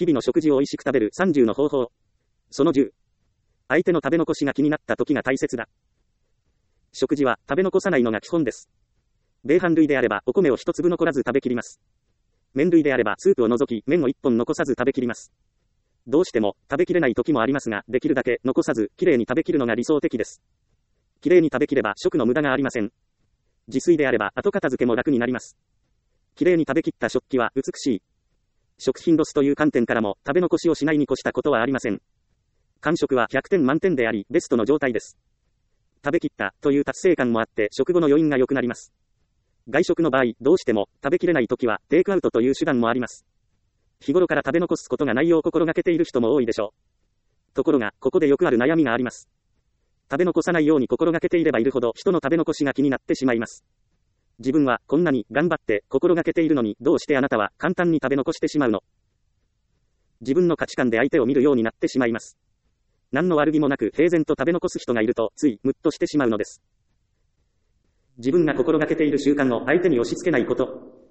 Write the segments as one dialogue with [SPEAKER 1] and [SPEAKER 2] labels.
[SPEAKER 1] 日々の食事を美味しく食べる30の方法。その10。相手の食べ残しが気になった時が大切だ。食事は食べ残さないのが基本です。米飯類であればお米を一粒残らず食べきります。麺類であればスープを除き麺を一本残さず食べきります。どうしても食べきれない時もありますが、できるだけ残さずきれいに食べきるのが理想的です。きれいに食べきれば食の無駄がありません。自炊であれば後片付けも楽になります。きれいに食べきった食器は美しい。食品ロスという観点からも食べ残しをしないに越したことはありません。完食は100点満点でありベストの状態です。食べきったという達成感もあって食後の余韻が良くなります。外食の場合、どうしても食べきれないときはテイクアウトという手段もあります。日頃から食べ残すことがないよう心がけている人も多いでしょう。ところが、ここでよくある悩みがあります。食べ残さないように心がけていればいるほど人の食べ残しが気になってしまいます。自分はこんなに頑張って心がけているのにどうしてあなたは簡単に食べ残してしまうの？自分の価値観で相手を見るようになってしまいます。何の悪気もなく平然と食べ残す人がいるとついムッとしてしまうのです。自分が心がけている習慣を相手に押し付けないこと。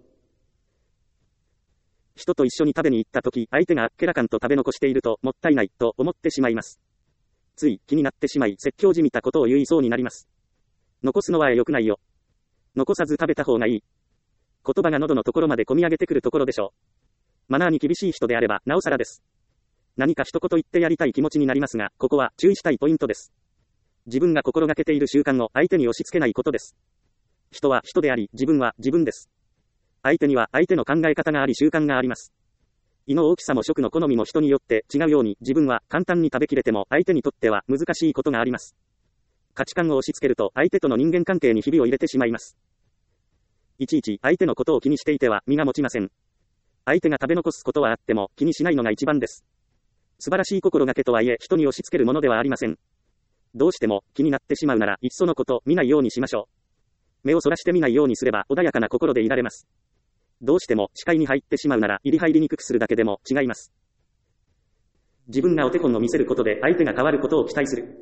[SPEAKER 1] 人と一緒に食べに行った時、相手があっけらかんと食べ残しているともったいないと思ってしまいます。つい気になってしまい説教じみたことを言いそうになります。残すのは良くないよ。残さず食べた方がいい。言葉が喉のところまで込み上げてくるところでしょう。マナーに厳しい人であればなおさらです。何か一言言ってやりたい気持ちになりますが、ここは注意したいポイントです。自分が心がけている習慣を相手に押し付けないことです。人は人であり、自分は自分です。相手には相手の考え方があり習慣があります。胃の大きさも食の好みも人によって違うように、自分は簡単に食べきれても相手にとっては難しいことがあります。価値観を押し付けると相手との人間関係にひびを入れてしまいます。いちいち相手のことを気にしていては身が持ちません。相手が食べ残すことはあっても気にしないのが一番です。素晴らしい心がけとはいえ人に押し付けるものではありません。どうしても気になってしまうならいっそのこと見ないようにしましょう。目をそらして見ないようにすれば穏やかな心でいられます。どうしても視界に入ってしまうなら入りにくくするだけでも違います。自分がお手本を見せることで相手が変わることを期待する。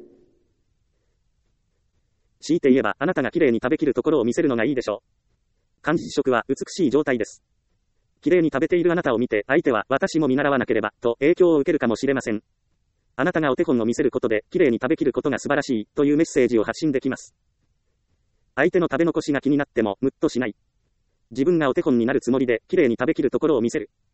[SPEAKER 1] 強いて言えばあなたがきれいに食べきるところを見せるのがいいでしょう。完食は美しい状態です。きれいに食べているあなたを見て相手は私も見習わなければと影響を受けるかもしれません。あなたがお手本を見せることできれいに食べきることが素晴らしいというメッセージを発信できます。相手の食べ残しが気になってもムッとしない。自分がお手本になるつもりできれいに食べきるところを見せる。